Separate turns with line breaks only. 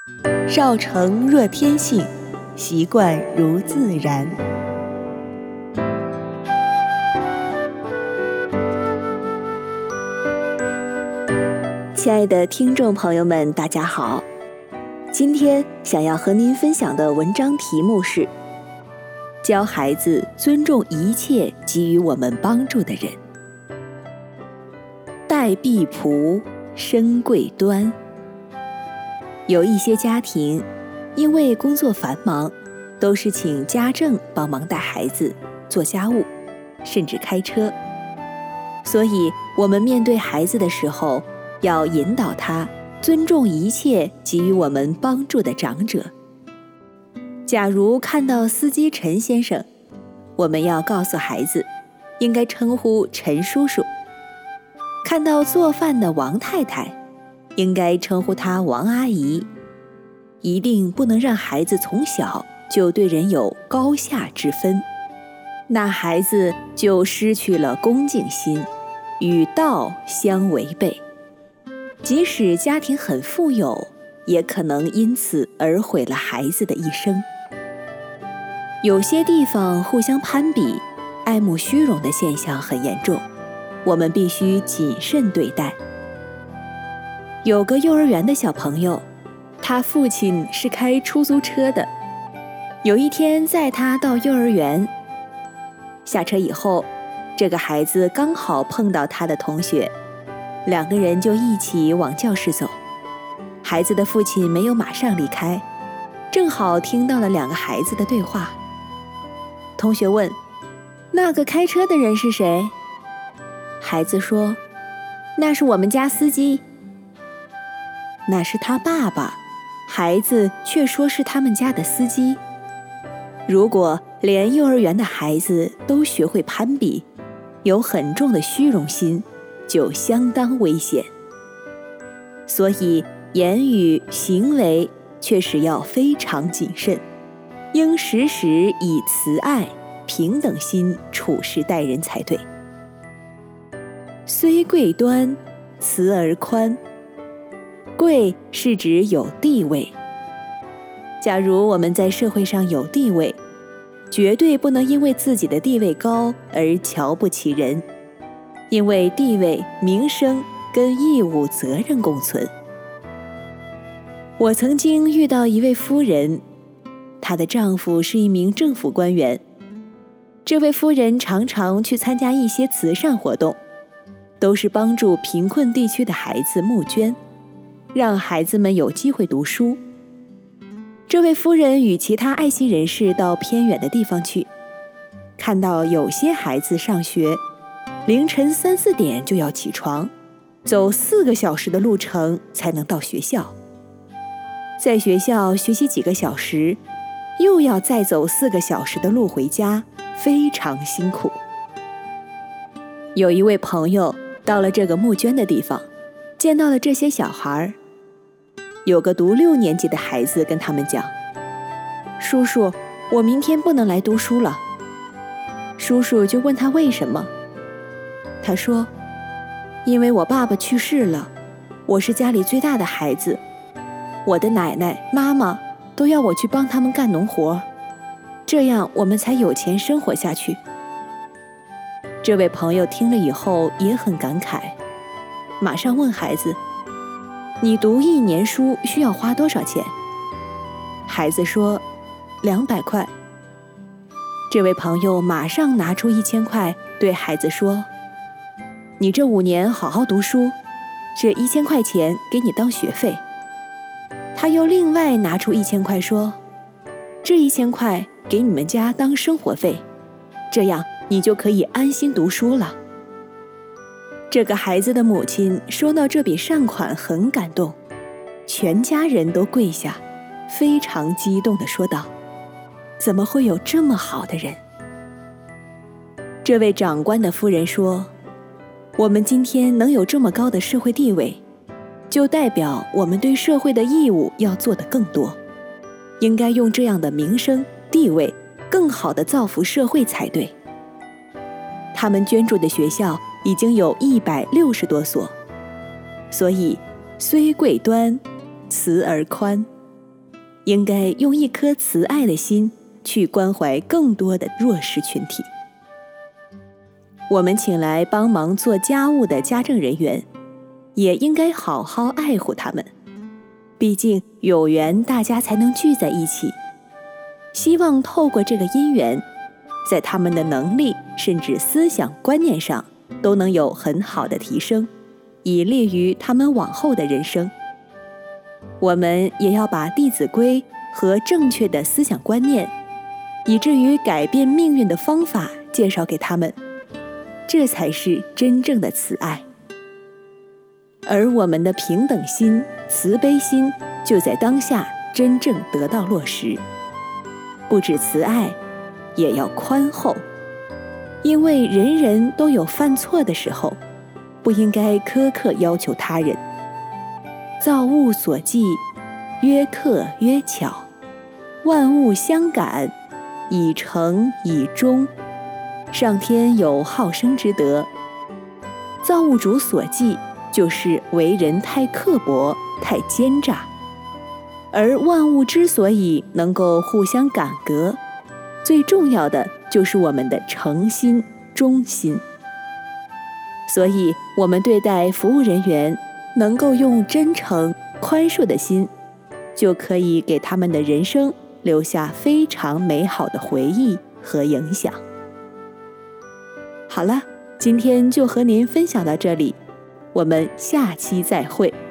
绕城若天性，习惯如自然。亲爱的听众朋友们，大家好，今天想要和您分享的文章题目是教孩子尊重一切给予我们帮助的人。待婢仆，升贵端。有一些家庭因为工作繁忙，都是请家政帮忙带孩子、做家务，甚至开车。所以我们面对孩子的时候，要引导他尊重一切给予我们帮助的长者。假如看到司机陈先生，我们要告诉孩子，应该称呼陈叔叔；看到做饭的王太太，应该称呼她王阿姨。一定不能让孩子从小就对人有高下之分，那孩子就失去了恭敬心，与道相违背。即使家庭很富有，也可能因此而毁了孩子的一生。有些地方互相攀比、爱慕虚荣的现象很严重，我们必须谨慎对待。有个幼儿园的小朋友，他父亲是开出租车的，有一天载他到幼儿园，下车以后，这个孩子刚好碰到他的同学，两个人就一起往教室走。孩子的父亲没有马上离开，正好听到了两个孩子的对话。同学问：那个开车的人是谁？孩子说：那是我们家司机。那是他爸爸，孩子却说是他们家的司机。如果连幼儿园的孩子都学会攀比，有很重的虚荣心，就相当危险。所以言语行为确实要非常谨慎，应时时以慈爱、平等心处事待人才对。虽贵端，慈而宽。贵是指有地位。假如我们在社会上有地位，绝对不能因为自己的地位高而瞧不起人，因为地位、名声跟义务、责任共存。我曾经遇到一位夫人，她的丈夫是一名政府官员。这位夫人常常去参加一些慈善活动，都是帮助贫困地区的孩子募捐，让孩子们有机会读书。这位夫人与其他爱心人士到偏远的地方去，看到有些孩子上学，凌晨3、4点就要起床，走4个小时的路程才能到学校。在学校学习几个小时，又要再走4个小时的路回家，非常辛苦。有一位朋友到了这个募捐的地方，见到了这些小孩。有个读6年级的孩子跟他们讲：叔叔，我明天不能来读书了。叔叔就问他为什么。他说：因为我爸爸去世了，我是家里最大的孩子，我的奶奶、妈妈都要我去帮他们干农活，这样我们才有钱生活下去。这位朋友听了以后也很感慨，马上问孩子：你读1年书需要花多少钱？孩子说200块。这位朋友马上拿出1000块，对孩子说：你这5年好好读书，这1000块钱给你当学费。他又另外拿出1000块说：这1000块给你们家当生活费，这样你就可以安心读书了。这个孩子的母亲收到这笔善款很感动，全家人都跪下，非常激动地说道：怎么会有这么好的人？这位长官的夫人说：我们今天能有这么高的社会地位，就代表我们对社会的义务要做得更多，应该用这样的名声、地位更好地造福社会才对。他们捐助的学校已经有160多所，所以虽贵端，慈而宽。 应该用一颗慈爱的心去关怀更多的弱势群体。我们请来帮忙做家务的家政人员，也应该好好爱护他们，毕竟有缘大家才能聚在一起。希望透过这个因缘，在他们的能力甚至思想观念上都能有很好的提升，以利于他们往后的人生。我们也要把《弟子规》和正确的思想观念，以至于改变命运的方法介绍给他们，这才是真正的慈爱。而我们的平等心、慈悲心就在当下真正得到落实。不止慈爱，也要宽厚，因为人人都有犯错的时候，不应该苛刻要求他人。造物所寄，曰克曰巧，万物相感，以诚以忠。上天有好生之德，造物主所忌就是为人太刻薄、太奸诈。而万物之所以能够互相感革，最重要的就是我们的诚心、忠心。所以，我们对待服务人员，能够用真诚、宽恕的心，就可以给他们的人生留下非常美好的回忆和影响。好了，今天就和您分享到这里，我们下期再会。